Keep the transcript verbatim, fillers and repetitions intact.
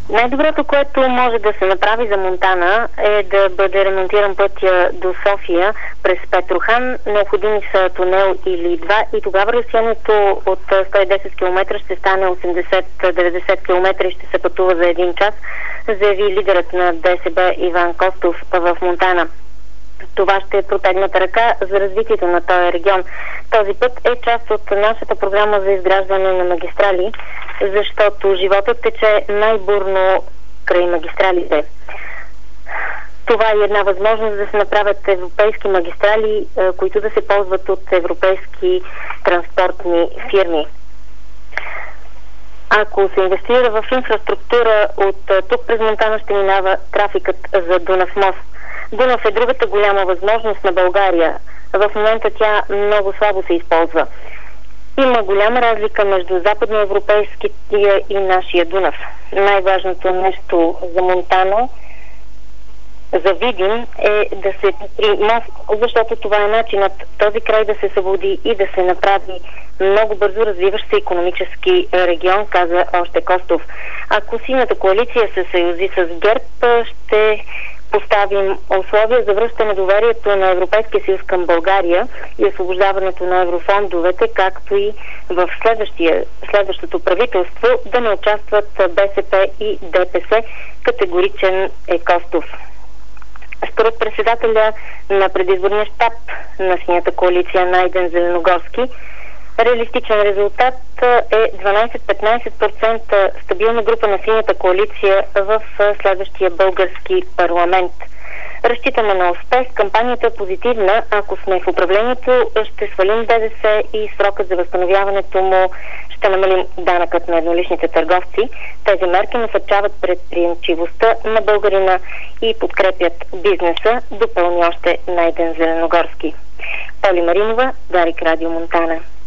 Най-доброто, което може да се направи за Монтана, е да бъде ремонтиран пътя до София през Петрохан. Необходими са тунел или два и тогава разстоянието от сто и десет километра ще стане осемдесет до деветдесет километра и ще се пътува за един час, заяви лидерът на ДСБ Иван Костов в Монтана. Това ще е протегната ръка за развитието на този регион. Този път е част от нашата програма за изграждане на магистрали, защото животът тече най-бурно край магистралите. Това е една възможност да се направят европейски магистрали, които да се ползват от европейски транспортни фирми. Ако се инвестира в инфраструктура, от тук през Монтана ще минава трафикът за Дунав мост. Дунав е другата голяма възможност на България. В момента тя много слабо се използва. Има голяма разлика между западноевропейския и нашия Дунав. Най-важното нещо за Монтана, за Видин, е да се построи мост, защото това е начинът този край да се събуди и да се направи много бързо развиващ се икономически регион, каза още Костов. Ако Синята коалиция се съюзи с ГЕРБ, ще поставим условия за връщане доверието на Европейския съюз към България и освобождаването на еврофондовете, както и в следващото правителство да не участват БСП и ДПС. Категоричен е Костов. Според председателя на предизборния щаб на Синята коалиция Найден Зеленогорски, реалистичен резултат е дванайсет до петнайсет процента стабилна група на Синята коалиция в следващия български парламент. Разчитаме на успех. Кампанията е позитивна. Ако сме в управлението, ще свалим ДДС и срокът за възстановяването му ще намалим данъкът на едноличните търговци. Тези мерки насърчават предприемчивостта на българина и подкрепят бизнеса, допълни още Найден Зеленогорски. Поли Маринова, Дарик, Радио Монтана.